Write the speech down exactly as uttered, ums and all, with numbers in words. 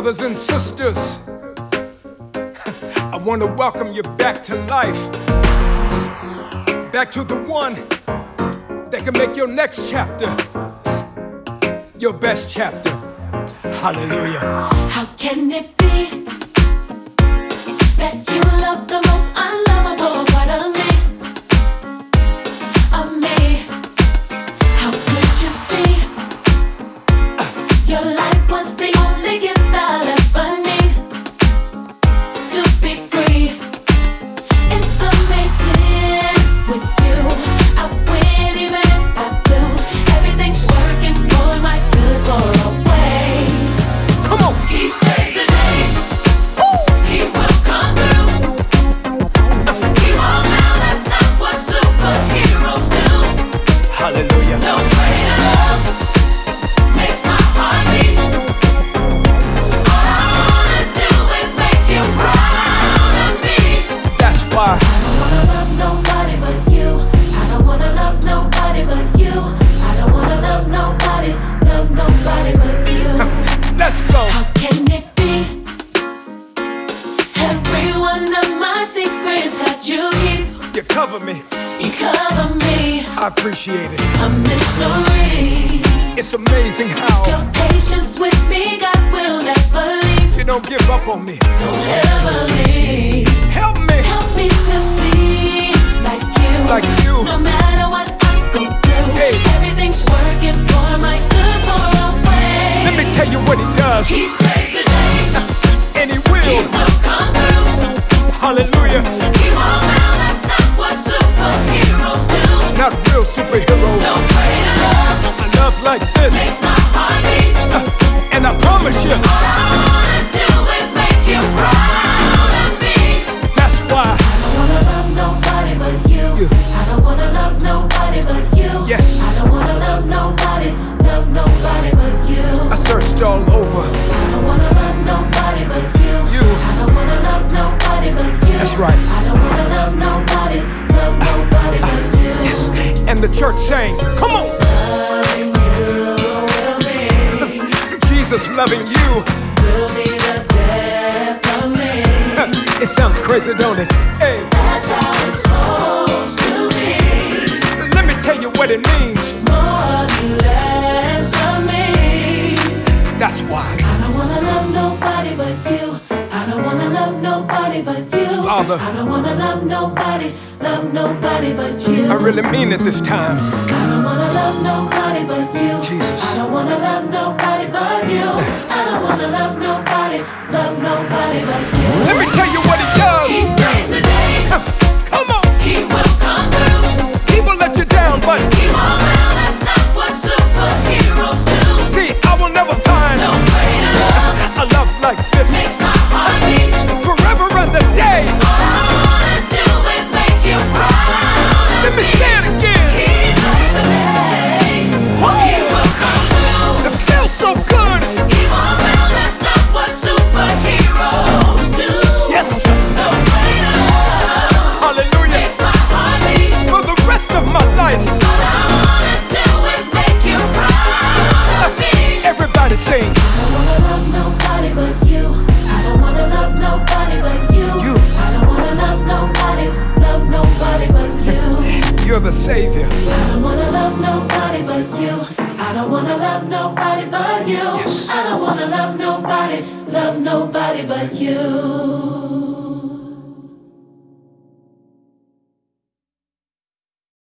brothers and sisters, I want to welcome you back to life, back to the one that can make your next chapter your best chapter. Hallelujah. How can it be that you love the most unlovable part of me, of me? How could you see uh, your life was the only gift I'll ever need to be free? It's amazing with you. I win even if I lose. Everything's working for my good for always. Come on. He saves the day. He will come through. He won't now, that's not what superheroes do. Hallelujah. No greater love makes my heart beat. All I wanna do is make you proud of me. That's why I don't wanna love nobody but you. I don't wanna love nobody but you. I don't wanna love nobody, love nobody but you. let's go. How can it be? Every one of my secrets got you here. You cover me. You cover me. I appreciate it. A mystery. It's amazing how Your patience with me, God will never leave. you don't give up on me. Don't ever leave. Help me. Help me to see like you. Like you. No matter what I go through, Hey. everything's working for my good for always. Let me tell you what he does. He saves the day. And he He will. will come through. Hallelujah. He won't now, that's not what superheroes do. Not real superheroes. No greater love A love like this. makes my heart beat. And I promise you, All I wanna do is make you proud of me. that's why. I don't wanna love nobody but you. You. I don't wanna love nobody but you. Yes. I don't wanna love nobody, love nobody but you. I searched all over. I don't wanna love nobody but you. You. I don't wanna love nobody but you. That's right. I don't wanna love nobody, love nobody but you. Yes. And the church sang, come on. Loving you will be, Jesus loving you. will be the death of me. It sounds crazy, don't it? Hey, That's how it's supposed to be. let me tell you what it means. More than less of me. That's why. I don't wanna love nobody but you. I don't wanna love nobody but you. Father. I don't wanna love nobody, love nobody but you. I really mean it this time. I don't wanna love nobody but you. Jesus. I don't wanna love nobody but you. I don't wanna love nobody, love nobody but you. Let me tell you what he does. He saves the day. Come on. He will come through. He will let you down, but He won't now, that's not what superheroes do. see, I will never find No greater love a love like this. makes my heart beat. Forever and the day. All I wanna do is make you proud of Let me me. say it again. He saves the day. He will come through. It feels so good. He won't now, that's not what superheroes do. Yes. No greater love Hallelujah. makes my heart beat. For the rest of my life. All I wanna do is make you proud of me. Everybody sing. I don't wanna love nobody but you. I don't wanna love nobody but you. You. I don't wanna love nobody, love nobody but you. You're the savior. I don't wanna love nobody but you. I don't wanna love nobody but you. Yes. I don't wanna love nobody, love nobody but you.